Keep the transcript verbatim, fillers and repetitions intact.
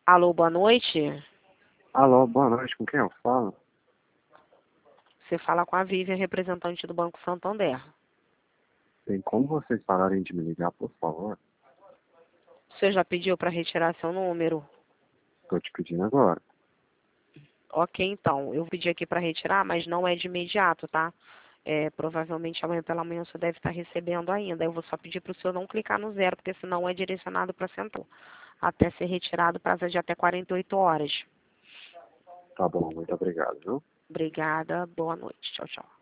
Alô, boa noite. Alô, boa noite, com quem eu falo? Você fala com a Vivian, representante do Banco Santander. Tem como vocês pararem de me ligar, por favor? Você já pediu para retirar seu número? Tô te pedindo agora. Ok, então. Eu pedi aqui para retirar, mas não é de imediato, tá? É, provavelmente amanhã pela manhã você deve estar recebendo ainda. Eu vou só pedir para o senhor não clicar no zero, porque senão é direcionado para a central. Até ser retirado, prazo de até quarenta e oito horas. Tá bom, muito obrigado, viu? Obrigada, boa noite. Tchau, tchau.